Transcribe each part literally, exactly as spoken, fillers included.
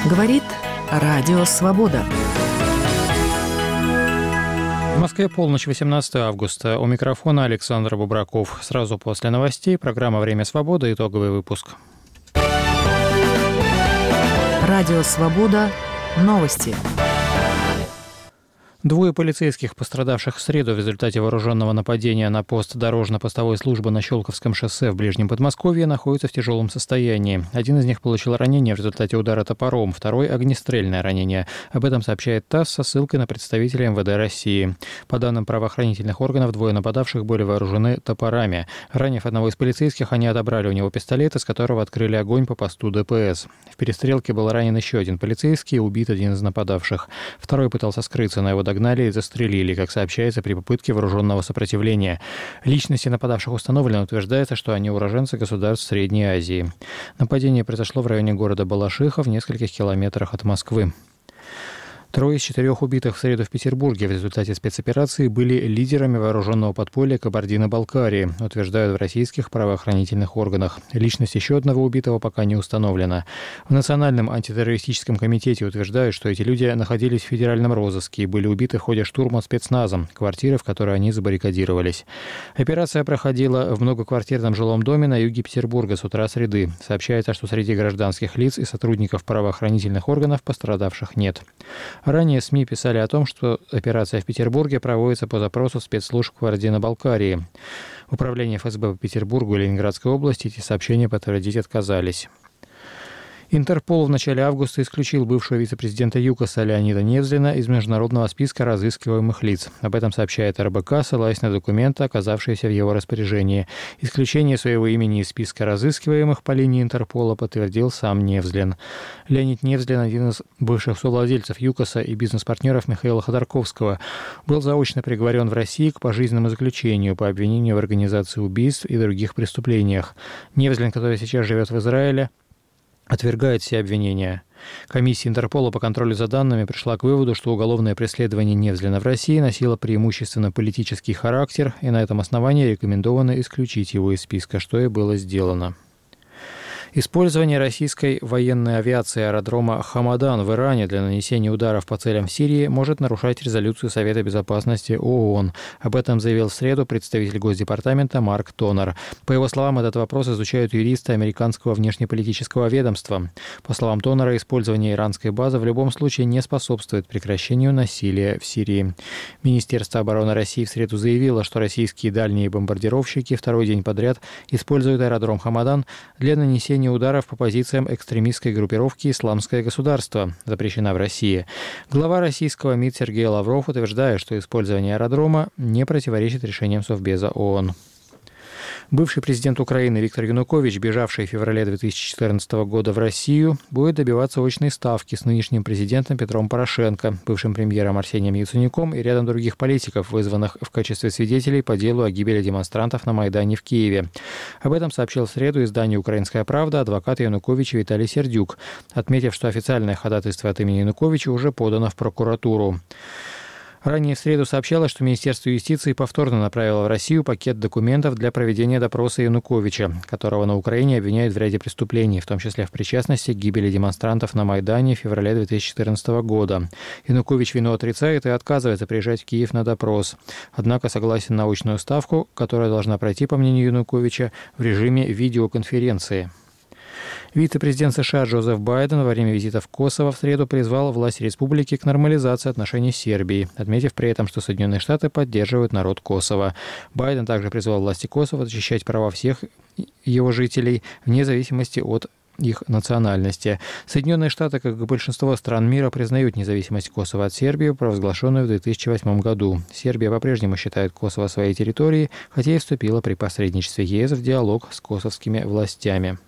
Говорит Радио Свобода. В Москве полночь, восемнадцатое августа. У микрофона Александр Бубраков. Сразу после новостей программа «Время свободы», итоговый выпуск. Радио Свобода. Новости. Двое полицейских, пострадавших в среду в результате вооруженного нападения на пост дорожно-постовой службы на Щелковском шоссе в Ближнем Подмосковье, находятся в тяжелом состоянии. Один из них получил ранение в результате удара топором, второй – огнестрельное ранение. Об этом сообщает ТАСС со ссылкой на представителя эм вэ дэ России. По данным правоохранительных органов, двое нападавших были вооружены топорами. Ранив одного из полицейских, они отобрали у него пистолет, из которого открыли огонь по посту дэ пэ эс. В перестрелке был ранен еще один полицейский и убит один из нападавших. Второй пытался скрыться, но его догнали и застрелили, как сообщается, при попытке вооруженного сопротивления. Личности нападавших установлены, утверждается, что они уроженцы государств Средней Азии. Нападение произошло в районе города Балашиха в нескольких километрах от Москвы. Трое из четырех убитых в среду в Петербурге в результате спецоперации были лидерами вооруженного подполья Кабардино-Балкарии, утверждают в российских правоохранительных органах. Личность еще одного убитого пока не установлена. В Национальном антитеррористическом комитете утверждают, что эти люди находились в федеральном розыске и были убиты в ходе штурма спецназом квартиры, в которой они забаррикадировались. Операция проходила в многоквартирном жилом доме на юге Петербурга с утра среды. Сообщается, что среди гражданских лиц и сотрудников правоохранительных органов пострадавших нет. Ранее СМИ писали о том, что операция в Петербурге проводится по запросу спецслужб Кабардино-Балкарии. Управление эф эс бэ по Петербургу и Ленинградской области эти сообщения подтвердить отказались. Интерпол в начале августа исключил бывшего вице-президента ЮКОСа Леонида Невзлина из международного списка разыскиваемых лиц. Об этом сообщает эр бэ ка, ссылаясь на документы, оказавшиеся в его распоряжении. Исключение своего имени из списка разыскиваемых по линии Интерпола подтвердил сам Невзлин. Леонид Невзлин, один из бывших совладельцев ЮКОСа и бизнес-партнеров Михаила Ходорковского, был заочно приговорен в России к пожизненному заключению по обвинению в организации убийств и других преступлениях. Невзлин, который сейчас живет в Израиле, отвергает все обвинения. Комиссия Интерпола по контролю за данными пришла к выводу, что уголовное преследование Невзлина в России носило преимущественно политический характер, и на этом основании рекомендовано исключить его из списка, что и было сделано. Использование российской военной авиации аэродрома Хамадан в Иране для нанесения ударов по целям в Сирии может нарушать резолюцию Совета безопасности ООН. Об этом заявил в среду представитель Госдепартамента Марк Тонер. По его словам, этот вопрос изучают юристы американского внешнеполитического ведомства. По словам Тонера, использование иранской базы в любом случае не способствует прекращению насилия в Сирии. Министерство обороны России в среду заявило, что российские дальние бомбардировщики второй день подряд используют аэродром Хамадан для нанесения ударов по позициям экстремистской группировки «Исламское государство», запрещена в России. Глава российского МИД Сергей Лавров утверждает, что использование аэродрома не противоречит решениям Совбеза ООН. Бывший президент Украины Виктор Янукович, бежавший в феврале две тысячи четырнадцатого года в Россию, будет добиваться очной ставки с нынешним президентом Петром Порошенко, бывшим премьером Арсением Яценюком и рядом других политиков, вызванных в качестве свидетелей по делу о гибели демонстрантов на Майдане в Киеве. Об этом сообщил в среду изданию «Украинская правда» адвокат Януковича Виталий Сердюк, отметив, что официальное ходатайство от имени Януковича уже подано в прокуратуру. Ранее в среду сообщалось, что Министерство юстиции повторно направило в Россию пакет документов для проведения допроса Януковича, которого на Украине обвиняют в ряде преступлений, в том числе в причастности к гибели демонстрантов на Майдане в феврале две тысячи четырнадцатого года. Янукович вину отрицает и отказывается приезжать в Киев на допрос. Однако согласен на очную ставку, которая должна пройти, по мнению Януковича, в режиме видеоконференции. Вице-президент США Джозеф Байден во время визита в Косово в среду призвал власти республики к нормализации отношений с Сербией, отметив при этом, что Соединенные Штаты поддерживают народ Косово. Байден также призвал власти Косово защищать права всех его жителей вне зависимости от их национальности. Соединенные Штаты, как и большинство стран мира, признают независимость Косово от Сербии, провозглашенную в две тысячи восьмом году. Сербия по-прежнему считает Косово своей территорией, хотя и вступила при посредничестве ЕС в диалог с косовскими властями.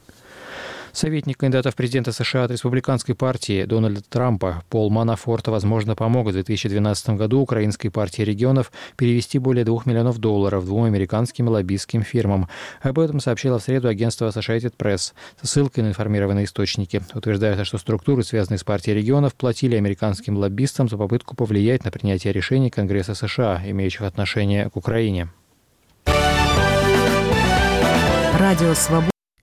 Советник кандидата в президенты США от республиканской партии Дональда Трампа Пол Манафорт, возможно, помог в две тысячи двенадцатом году Украинской партии регионов перевести более двух миллионов долларов двум американским лоббистским фирмам. Об этом сообщило в среду агентство Associated Press со ссылкой на информированные источники. Утверждается, что структуры, связанные с партией регионов, платили американским лоббистам за попытку повлиять на принятие решений Конгресса США, имеющих отношение к Украине. Радио Свобода.